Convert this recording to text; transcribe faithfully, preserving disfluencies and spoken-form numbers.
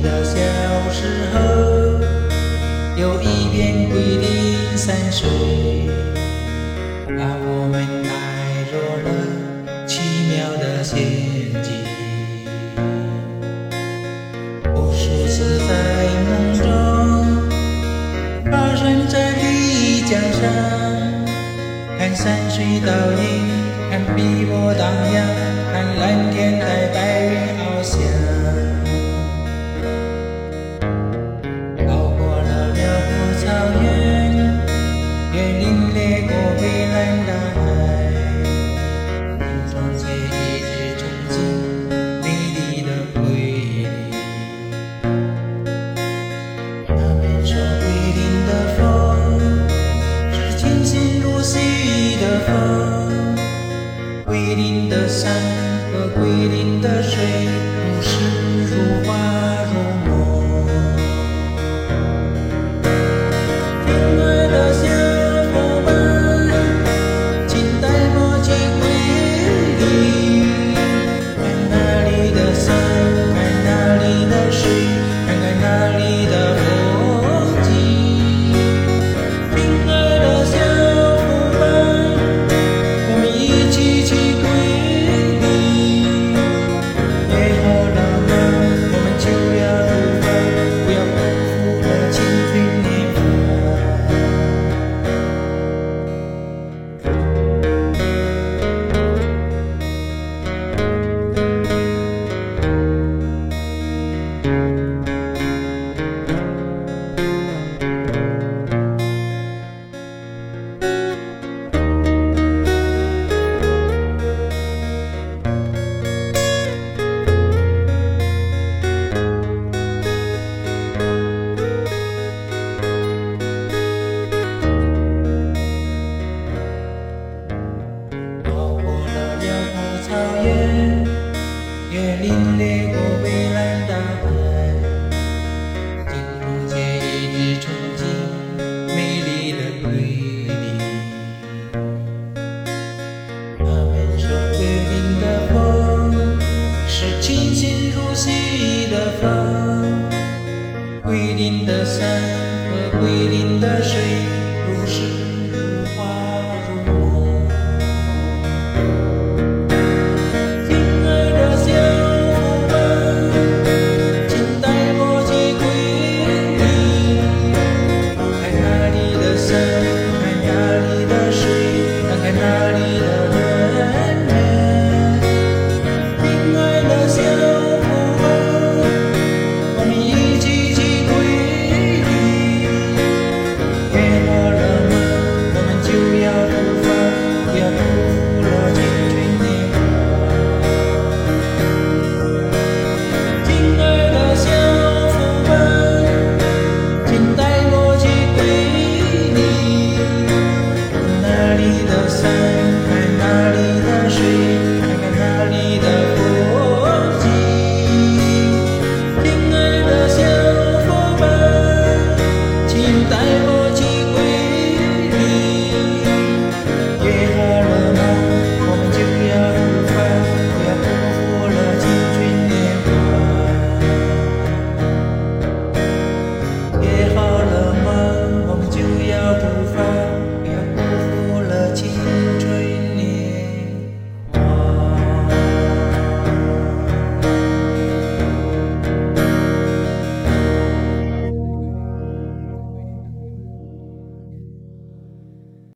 的小时候，有一片桂林山水，把我们带入了奇妙的陷阱。无数次在梦中发生在丽江上，看山水倒映，看碧波荡漾，看蓝天在白云翱翔。绕过了辽阔草原，也领略过蔚蓝大海，心中却一直憧憬美丽的桂林。他们说桂林的风是清新如洗的风，桂林的山和桂林的水如诗如画如梦。亲爱的小伙伴，请带我去桂林，看那里的山，看那里的水，看看那里的风景。亲爱的小伙伴，我们一起去桂林。约好了吗？我们就要出发，不要辜负了青春年华。也领略过蔚蓝大海，心中却一直憧憬美丽的桂林。他们说桂林的风是清新如洗的风，桂林的山和桂林的水